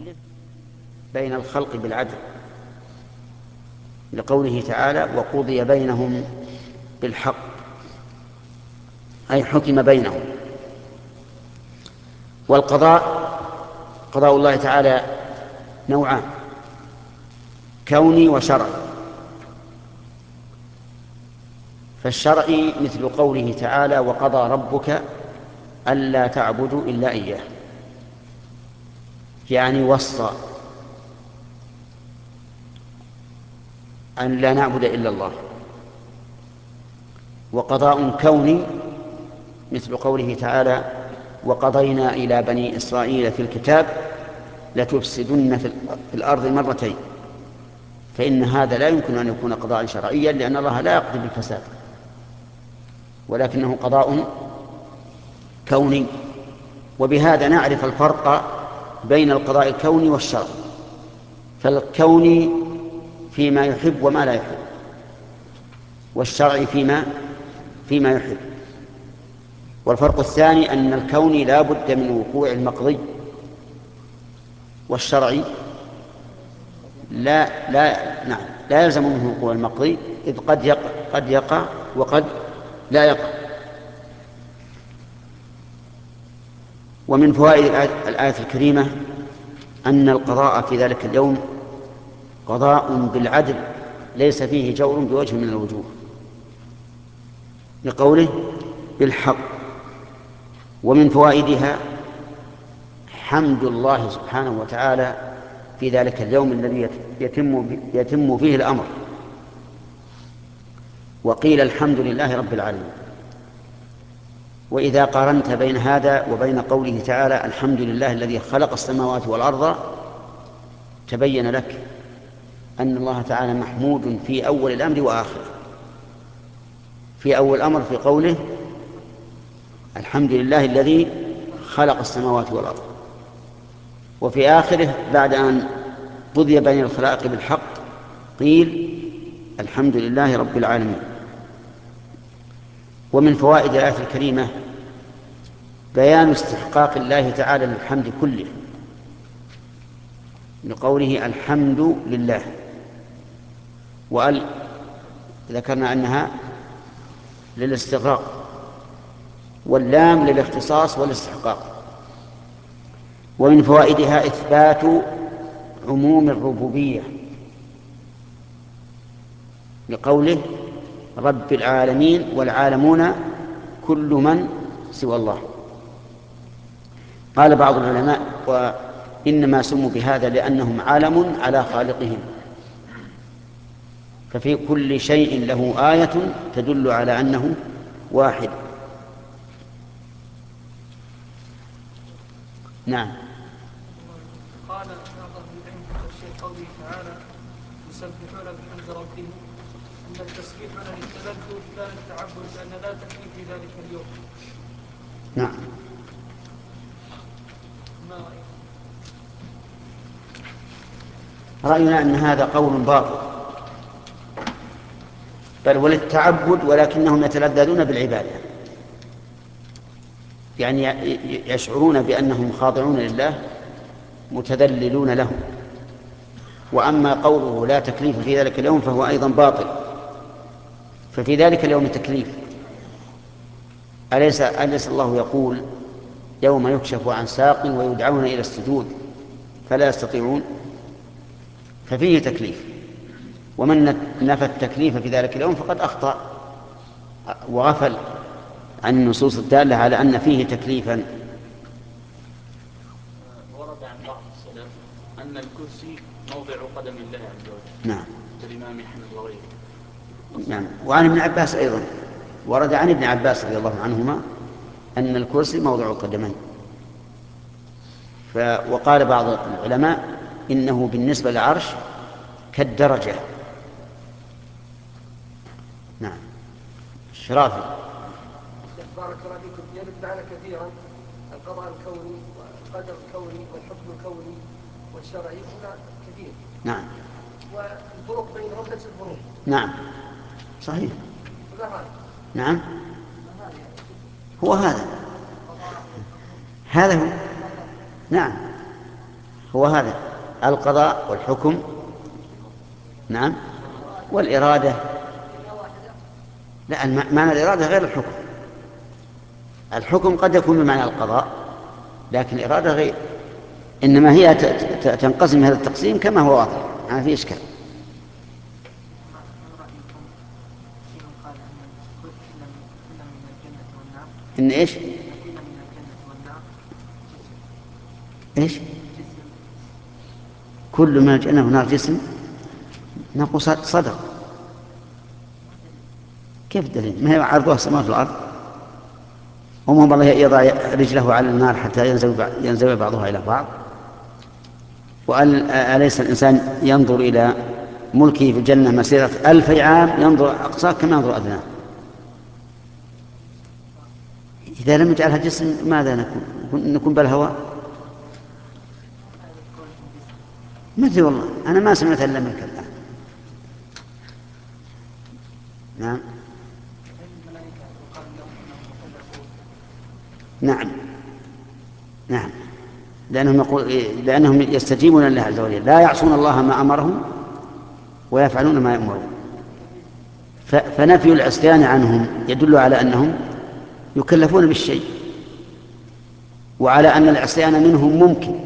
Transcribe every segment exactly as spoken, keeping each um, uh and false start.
بين الخلق بالعدل، لقوله تعالى وقضي بينهم بالحق، أي حكم بينهم. والقضاء قضاء الله تعالى نوعان: كوني وشرعي. فالشرعي مثل قوله تعالى وقضى ربك ألا تعبدوا إلا إياه، يعني وصى أن لا نعبد إلا الله. وقضاء كوني مثل قوله تعالى وقضينا إلى بني إسرائيل في الكتاب لتفسدن في الأرض مرتين. فإن هذا لا يمكن أن يكون قضاء شرعيا، لأن الله لا يقضي بالفساد، ولكنه قضاء كوني. وبهذا نعرف الفرق بين القضاء الكوني والشرعي. فالكوني فيما يحب وما لا يحب، والشرعي فيما فيما يحب. والفرق الثاني أن الكوني لا بد من وقوع المقضي، والشرعي لا لا نعم لا يلزم منه وقوع المقضي، إذ قد يقع قد يقع وقد لا يقع. ومن فوائد الآية الكريمة أن القضاء في ذلك اليوم قضاء بالعدل ليس فيه جور بوجه من الوجوه، لقوله بالحق. ومن فوائدها حمد الله سبحانه وتعالى في ذلك اليوم الذي يتم يتم فيه الأمر. وقيل الحمد لله رب العالمين. وإذا قارنت بين هذا وبين قوله تعالى الحمد لله الذي خلق السماوات والأرض تبين لك أن الله تعالى محمود في أول الأمر وآخره. في أول الأمر في قوله الحمد لله الذي خلق السماوات والأرض، وفي آخره بعد أن قضي بين الخلائق بالحق قيل الحمد لله رب العالمين. ومن فوائد الآية الكريمة بيان استحقاق الله تعالى للحمد كله، لقوله الحمد لله. وقال ذكرنا أنها للاستغراق، واللام للاختصاص والاستحقاق. ومن فوائدها إثبات عموم الربوبية، لقوله رب العالمين والعالمون كل من سوى الله. قال بعض العلماء وإنما سموا بهذا لأنهم علم على خالقهم، ففي كل شيء له آية تدل على أنه واحد. نعم. قال بعض أهل العلم في تفسير قوله تعالى يسبحون بحمد ربهم أن التسبيح هنا للتلذذ لا للتعبد، لأن لا تكليف في ذلك اليوم. نعم. ما رأيك؟ رأينا أن هذا قول باطل، بل وللتعبد، ولكنهم يتلذذون بالعبادة، يعني يشعرون بأنهم خاضعون لله متذللون له. وأما قوله لا تكليف في ذلك اليوم فهو أيضا باطل، ففي ذلك اليوم تكليف. أليس, أليس الله يقول يوم يكشف عن ساق ويدعون إلى السجود فلا يستطيعون؟ ففيه تكليف. ومن نفى التكليف في ذلك اليوم فقد أخطأ وغفل عن النصوص الدالة على أن فيه تكليفا. ورد عن بعض السلف أن الكرسي موضع قدم الله عز وجل. نعم. كالإمام أحمد وغيره. نعم. وعن ابن عباس أيضا ورد عن ابن عباس رضي الله عنهما أن الكرسي موضع القدمين. ف... وقال بعض العلماء إنه بالنسبة للعرش كالدرجة. نعم. شرافي. بارك الله فيكم. يرد معنا كثيرا القضاء الكوني والقدر الكوني والحكم الكوني والشرعي، هنا كثير. نعم. والفروق بينهم نفس الفروق. نعم صحيح. هذا. نعم هو هذا هذا هو. نعم هو هذا القضاء والحكم، نعم، والإرادة. لا، معنى الإرادة غير الحكم. الحكم قد يكون بمعنى القضاء، لكن الإرادة غير. إنما هي تنقسم هذا التقسيم كما هو واضح، ما في إشكال. إن إيش؟ إيش؟ كل ما جئنا هناك جسم نقول صدق. كيف الدليل؟ ما هي عرضها السماوات والأرض، ومهم الله يضع رجله على النار حتى ينزوي بعضها إلى بعض. وأليس الإنسان ينظر إلى ملكه في الجنة مسيرة ألف عام، ينظر أقصاه كما ينظر أدناه. إذا لم يجعلها جسم ماذا نكون؟ نكون بالهواء؟ ما أدري والله، أنا ما سمعت إلا منك الآن. نعم نعم نعم لأنهم, يقول لأنهم يستجيبون لله عز وجل، لا يعصون الله ما أمرهم ويفعلون ما يأمرون. فنفي العصيان عنهم يدل على أنهم يكلفون بالشيء، وعلى أن العصيان منهم ممكن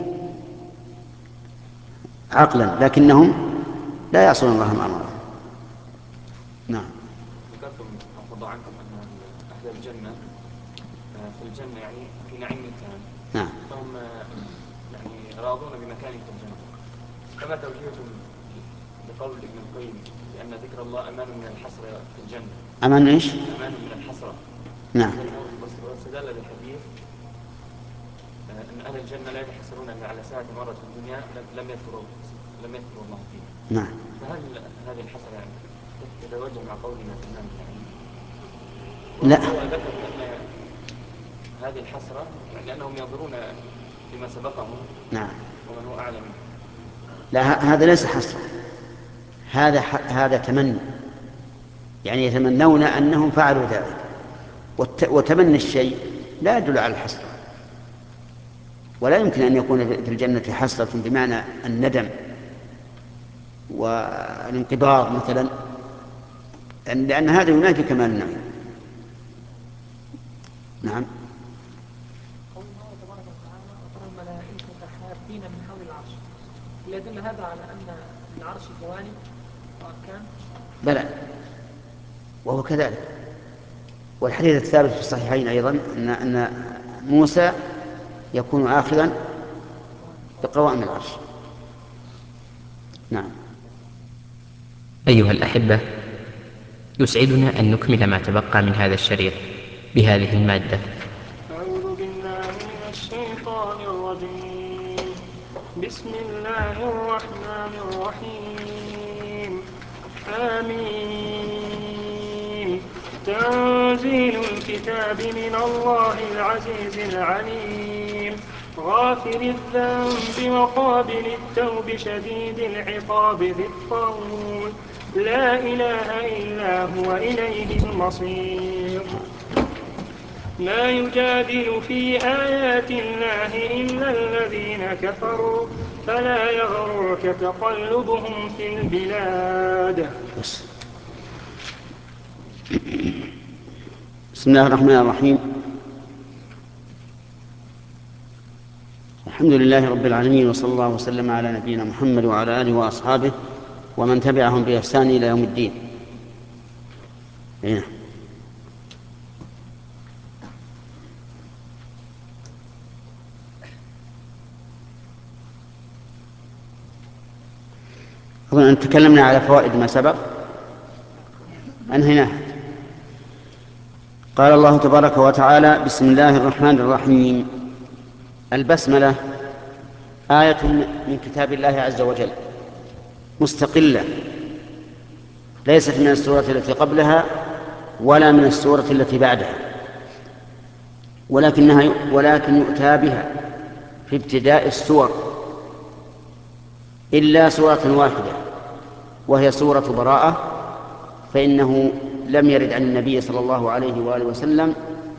عقلا، لكنهم لا يعصون الله ما أمرهم. نعم. ذكرتم أفضل عنكم أن أهل الجنة في الجنة يعني في نعيم تام. نعم. فهم يعني راضون بمكانهم في الجنة. فما توجيهكم بقول ابن القيم بأن ذكر الله أمان من الحسرة في الجنة؟ أمان إيش؟ أمان من الحسرة. نعم. واستدل بالحديث أن أهل الجنة لا يتحسرون إلا على ساعة مرت في الدنيا لم يذكروا لم يذكروا الله فيها. نعم. فهل هذه الحسرة يعني تتوجه مع قولنا تمام يعني؟ لا. هو ذكر أن هذه الحسرة يعني أنهم ينظرون لما سبقهم. نعم. ومن هو أعلم. لا، هذا ليس حسرة، هذا هذا تمني، يعني يتمنون أنهم فعلوا ذلك. وتمني الشيء لا يدل على الحسرة، ولا يمكن أن يكون في الجنة حسرة بمعنى الندم والانقباض مثلا، لأن هذا ينافي كمال النعيم. نعم. قول الله تبارك وتعالى وترى الملائكة حافين من حول العرش، يدل هذا على أن العرش جوانب وأركان؟ بلى، وهو كذلك. والحديث الثابت في الصحيحين أيضا أن أن موسى يكون آخذا بقوائم العرش. نعم. أيها الأحبة، يسعدنا أن نكمل ما تبقى من هذا الشريط بهذه المادة. أعوذ بالله من الشيطان الرجيم. بسم الله الرحمن الرحيم. آمين. تنزيل الكتاب من الله العزيز العليم، غافر الذنب وقابل التوب شديد العقاب ذي الطول، لا إله إلا هو إليه المصير. ما يجادل في آيات الله إلا الذين كفروا، فلا يغررك تقلبهم في البلاد. بسم الله الرحمن الرحيم. الحمد لله رب العالمين، وصلى الله وسلم على نبينا محمد وعلى آله وأصحابه ومن تبعهم بإحسان إلى يوم الدين. هنا. أظن أن تكلمنا على فوائد ما سبق، أنهيناه. قال الله تبارك وتعالى: بسم الله الرحمن الرحيم. البسملة آية من كتاب الله عز وجل مستقلة، ليست من السورة التي قبلها ولا من السورة التي بعدها، ولكنها ولكن يؤتى بها في ابتداء السور إلا سورة واحدة وهي سورة براءة، فإنه لم يرد عن النبي صلى الله عليه وآله وسلم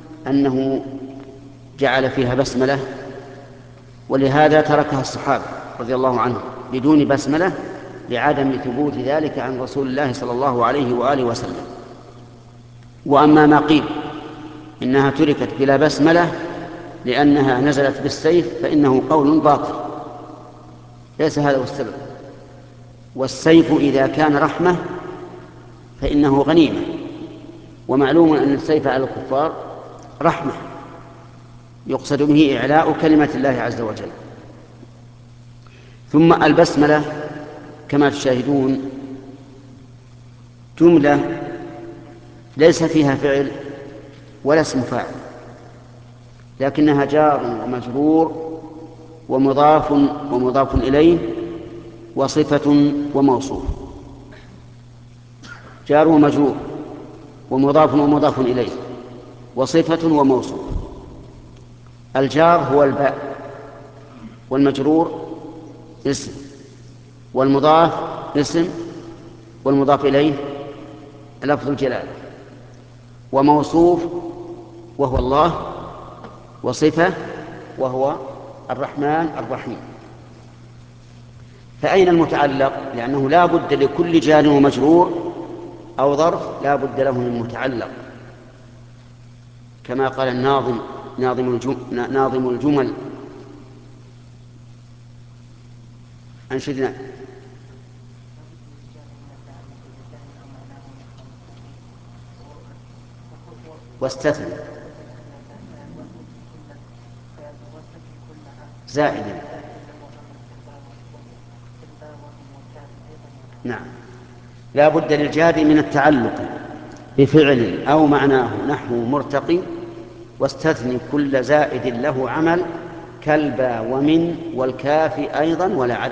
أنه جعل فيها بسملة، ولهذا تركها الصحابة رضي الله عنه بدون بسملة لعدم ثبوت ذلك عن رسول الله صلى الله عليه وآله وسلم. وأما ما قيل إنها تركت بلا بسملة لأنها نزلت بالسيف فإنه قول باطل، ليس هذا هو السبب. والسيف إذا كان رحمة فإنه غنيمة، ومعلوم أن السيف على الكفار رحمة يقصد به إعلاء كلمة الله عز وجل. ثم البسملة كما تشاهدون جملة ليس فيها فعل ولا اسم فاعل، لكنها جار ومجرور ومضاف ومضاف إليه وصفة وموصوف. جار ومجرور ومضاف ومضاف إليه وصفة وموصوف. الجار هو الباء، والمجرور اسم، والمضاف اسم، والمضاف إليه لفظ الجلالة، وموصوف وهو الله، وصفة وهو الرحمن الرحيم. فأين المتعلق؟ لأنه لا بد لكل جار ومجرور أو ظرف لا بد له من متعلق، كما قال الناظم ناظم الجمل, ناظم الجمل أنشدنا واستثنى زائدا. نعم، لا بد للجار من التعلق بفعل أو معناه نحو مرتقي، واستثني كل زائد له عمل كالبا ومن والكاف أيضا ولا عد.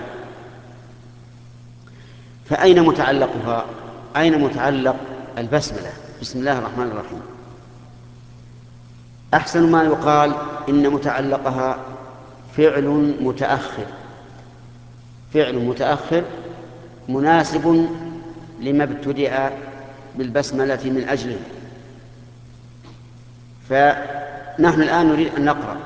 فأين متعلقها؟ أين متعلق البسملة بسم الله الرحمن الرحيم؟ أحسن ما يقال إن متعلقها فعل متأخر، فعل متأخر مناسب لما ابتدأ بالبسملة من أجله. فنحن الآن نريد أن نقرأ،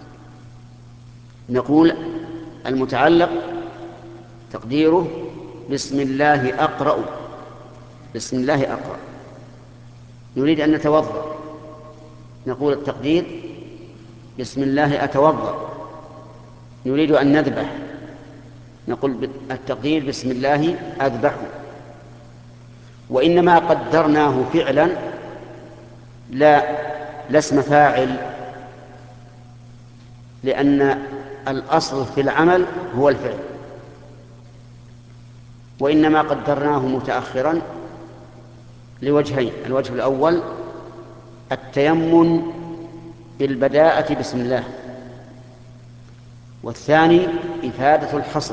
نقول المتعلق تقديره بسم الله أقرأ، بسم الله أقرأ. نريد أن نتوضأ، نقول التقدير بسم الله أتوضأ. نريد أن نذبح، نقول التقدير بسم الله أذبح. وإنما قدرناه فعلا لا لا اسم فاعل، لأن الأصل في العمل هو الفعل، وإنما قدرناه متأخرا لوجهين: الوجه الأول التيمم بالبداءة بسم الله، والثاني إفادة الحصر،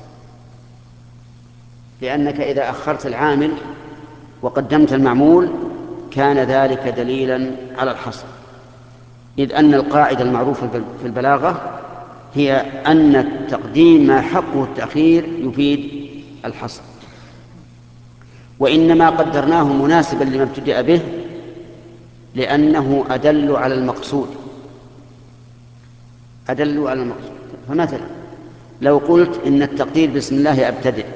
لأنك إذا أخرت العامل وقدمت المعمول كان ذلك دليلا على الحصر، إذ أن القاعدة المعروفة في البلاغة هي أن التقديم ما حقه التأخير يفيد الحصر. وإنما قدرناه مناسبا لما ابتدأ به لأنه أدل على المقصود، أدل على المقصود. فمثلا لو قلت إن التقدير بسم الله أبتدئ،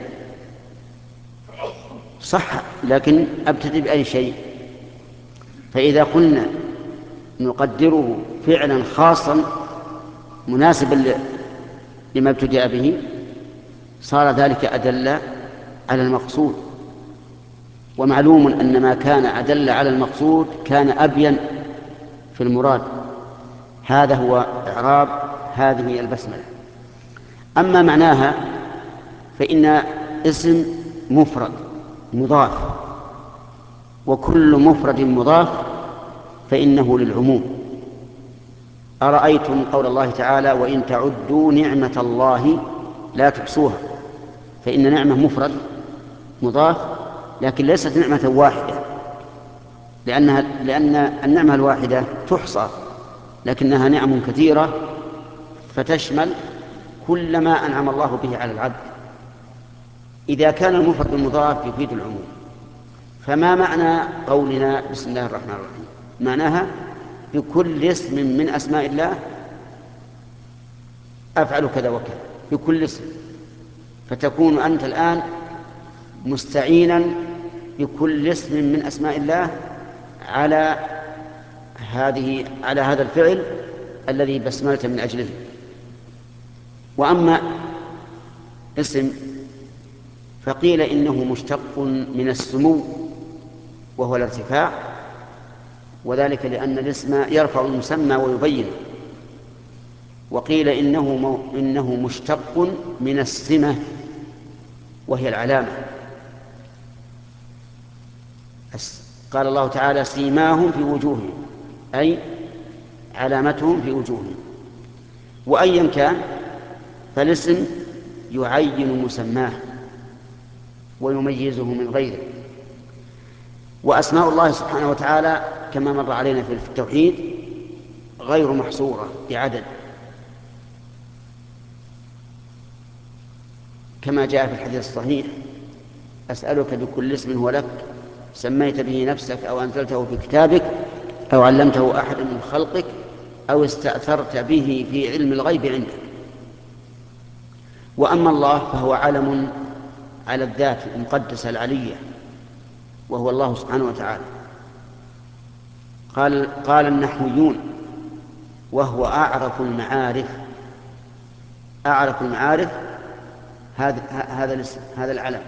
صح، لكن أبتدئ بأي شيء؟ فإذا قلنا نقدره فعلا خاصا مناسبا لما ابتدأ به صار ذلك أدل على المقصود. ومعلوم أن ما كان أدل على المقصود كان أبين في المراد. هذا هو إعراب هذه البسملة. أما معناها فإن اسم مفرد مضاف، وكل مفرد مضاف فإنه للعموم. أرأيتم قول الله تعالى: وإن تعدوا نعمة الله لا تحصوها. فإن نعمة مفرد مضاف، لكن ليست نعمة واحدة، لأنها لأن النعمة الواحدة تحصى، لكنها نعم كثيرة فتشمل كل ما أنعم الله به على العبد. إذا كان المفرد المضاف يفيد العموم، فما معنى قولنا بسم الله الرحمن الرحيم؟ معناها بكل اسم من أسماء الله أفعل كذا وكذا، بكل اسم. فتكون أنت الآن مستعينا بكل اسم من أسماء الله على هذه على هذا الفعل الذي بسملت من أجله. وأما اسم فقيل إنه مشتق من السمو وهو الارتفاع، وذلك لأن الاسم يرفع المسمى ويبين. وقيل إنه, إنه مشتق من السمة وهي العلامة. قال الله تعالى سيماهم في وجوههم، أي علامتهم في وجوههم. وأيا كان فالاسم يعين مسماه ويميزه من غيره. وأسماء الله سبحانه وتعالى كما مر علينا في التوحيد غير محصورة بعدد، كما جاء في الحديث الصحيح أسألك بكل اسم هو لك سميت به نفسك أو أنزلته في كتابك أو علمته أحد من خلقك أو استأثرت به في علم الغيب عندك. وأما الله فهو علم على الذات المقدسة العلية وهو الله سبحانه وتعالى. قال, قال النحويون وهو أعرف المعارف. أعرف المعارف هذا هذا الاسم هذا العلم.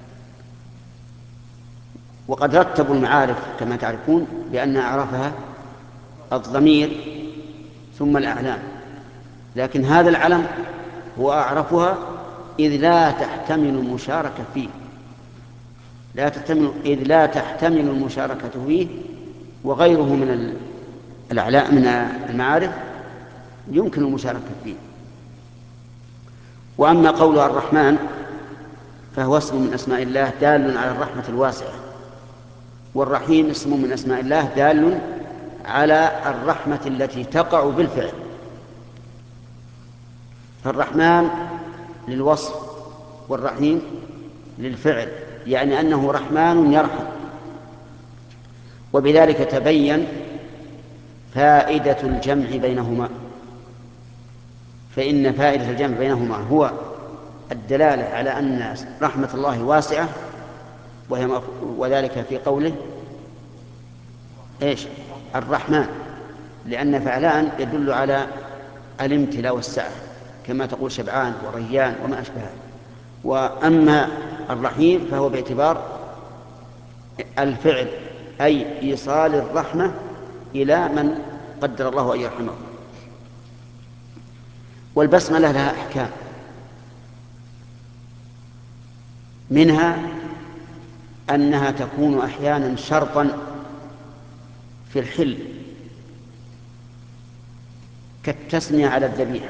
وقد رتبوا المعارف كما تعرفون بأن أعرفها الضمير ثم الأعلام، لكن هذا العلم هو أعرفها إذ لا تحتمل المشاركة فيه لا تحتمل إذ لا تحتمل المشاركة فيه، وغيره من الأعلام من المعارف يمكن المشاركة فيه. وأما قولها الرحمن فهو اسم من أسماء الله دال على الرحمة الواسعة، والرحيم اسم من أسماء الله دال على الرحمة التي تقع بالفعل. فالرحمن للوصف والرحيم للفعل، يعني أنه رحمن يرحم. وبذلك تبين فائدة الجمع بينهما، فإن فائدة الجمع بينهما هو الدلالة على أن رحمة الله واسعة، وهي وذلك في قوله إيش الرحمن، لأن فعلان يدل على الامتلاء والسعة كما تقول شبعان وريان وما أشبهه. وأما الرحيم فهو باعتبار الفعل، أي إيصال الرحمة إلى من قدر الله أن يرحمه. والبسملة لها أحكام، منها أنها تكون أحيانا شرطا في الحل كالتسمية على الذبيحة،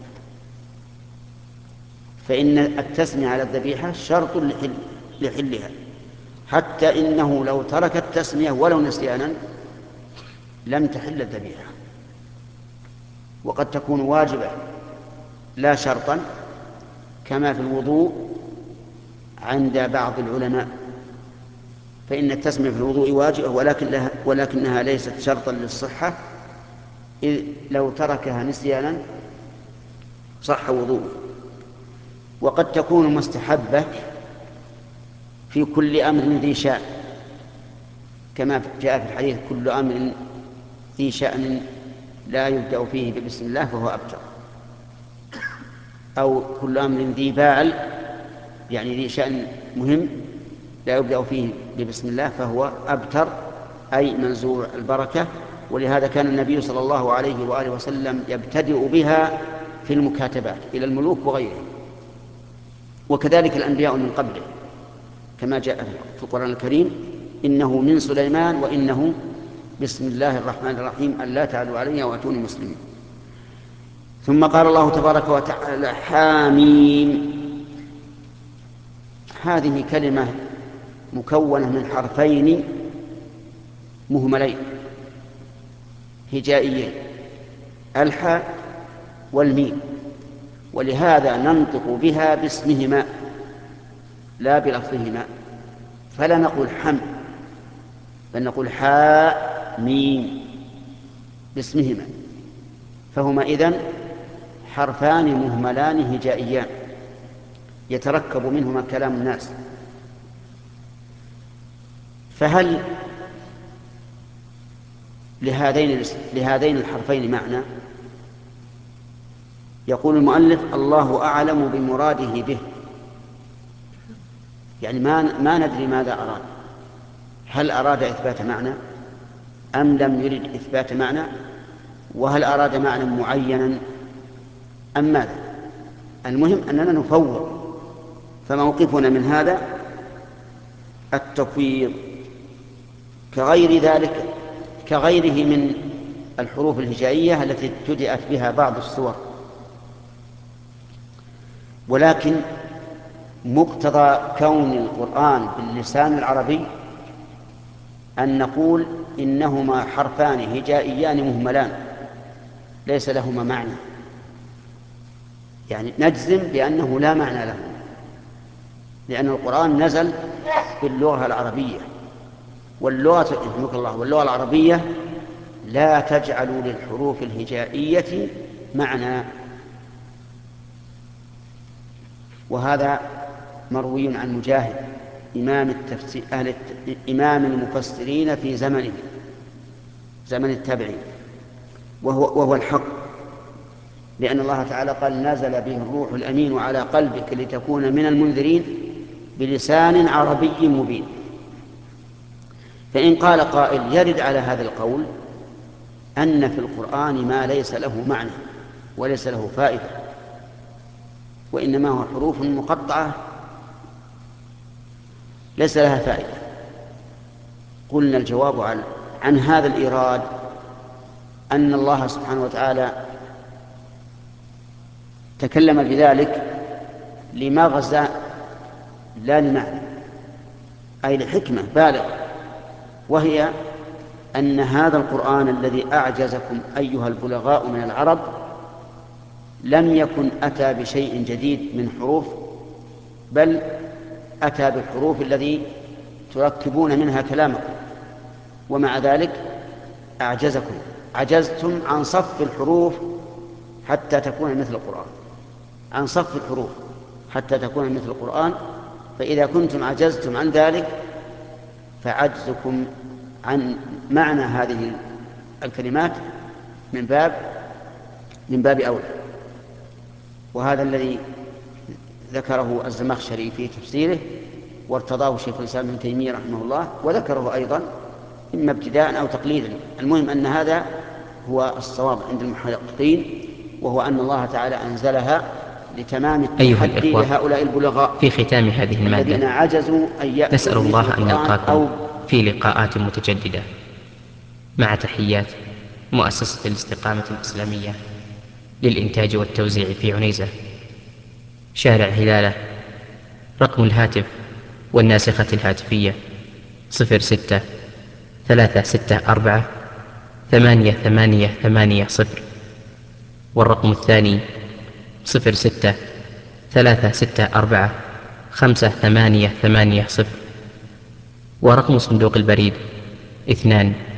فإن التسمية على الذبيحة شرط لحل لحلها، حتى إنه لو ترك التسمية ولو نسيانا لم تحل الذبيحة. وقد تكون واجبة لا شرطا كما في الوضوء عند بعض العلماء، فإن التسمية في الوضوء واجبة ولكن لها ولكنها ليست شرطا للصحة، إذ لو تركها نسيانا صح وضوءه. وقد تكون مستحبة في كل أمر ذي شأن، كما جاء في الحديث كل أمر ذي شأن لا يبدأ فيه ببسم الله فهو أبتر، أو كل أمر ذي باعل يعني ذي شأن مهم لا يبدأ فيه ببسم الله فهو أبتر، أي منزوع البركة. ولهذا كان النبي صلى الله عليه وآله وسلم يبتدئ بها في المكاتبات إلى الملوك وغيرهم، وكذلك الأنبياء من قبله كما جاء في القرآن الكريم إنه من سليمان وإنه بسم الله الرحمن الرحيم ألا تعلوا علي وأتوني مسلمين. ثم قال الله تبارك وتعالى حاميم. هذه كلمة مكونة من حرفين مهملين هجائيين الحاء والميم، ولهذا ننطق بها باسمهما لا بلفظهما، فلا نقول حم بل نقول حاء ميم باسمهما، فهما إذن حرفان مهملان هجائيان. يتركب منهما كلام الناس. فهل لهذين لهذين الحرفين معنى؟ يقول المؤلف: الله أعلم بمراده به، يعني ما ما ندري ماذا أراد، هل أراد إثبات معنى أم لم يرد إثبات معنى، وهل أراد معنى معينا أم ماذا. المهم أننا نفوض، فموقفنا من هذا التفويض، كغير ذلك كغيره من الحروف الهجائية التي ابتدأت بها بعض السور. ولكن مقتضى كون القرآن باللسان العربي أن نقول إنهما حرفان هجائيان مهملان ليس لهما معنى، يعني نجزم بأنه لا معنى له، لأن القرآن نزل باللغة العربية، واللغة رحمك الله واللغة العربية لا تجعل للحروف الهجائية معنى. وهذا مروي عن مجاهد إمام التفسير أهل الت... إمام المفسرين في زمنه زمن التابعين، وهو, وهو الحق، لأن الله تعالى قال: نزل به الروح الأمين على قلبك لتكون من المنذرين بلسان عربي مبين. فإن قال قائل يرد على هذا القول أن في القرآن ما ليس له معنى وليس له فائدة، وإنما هو حروف مقطعة ليس لها فائدة، قلنا الجواب عن, عن هذا الإيراد أن الله سبحانه وتعالى تكلم بذلك لمغزى لا لمعنى، أي لحكمة بالغة، وهي أن هذا القرآن الذي أعجزكم أيها البلغاء من العرب لم يكن أتى بشيء جديد من حروف، بل أتى بالحروف الذي تركبون منها كلامكم، ومع ذلك أعجزكم، عجزتم عن صف الحروف حتى تكون مثل القرآن، عن صف الحروف حتى تكون مثل القرآن. فإذا كنتم عجزتم عن ذلك فعجزكم عن معنى هذه الكلمات من باب من باب أولى. وهذا الذي ذكره الزمخشري في تفسيره، وارتضاه شيخ الإسلام ابن تيمية رحمه الله، وذكره أيضا إما ابتداء أو تقليدا. المهم أن هذا هو الصواب عند المحققين، وهو أن الله تعالى أنزلها لتمام التحدي لهؤلاء البلغاء في ختام هذه المادة الذين عجزوا أن يأتوا نسأل الله أن نلقاكم أو في لقاءات متجددة، مع تحيات مؤسسة الاستقامة الإسلامية للإنتاج والتوزيع في عنيزة، شارع هلالة. رقم الهاتف والناسخة الهاتفية صفر ستة ثلاثة ستة أربعة ثمانية ثمانية ثمانية صفر، والرقم الثاني صفر ستة ثلاثة ستة أربعة خمسة ثمانية ثمانية صفر، ورقم صندوق البريد اثنان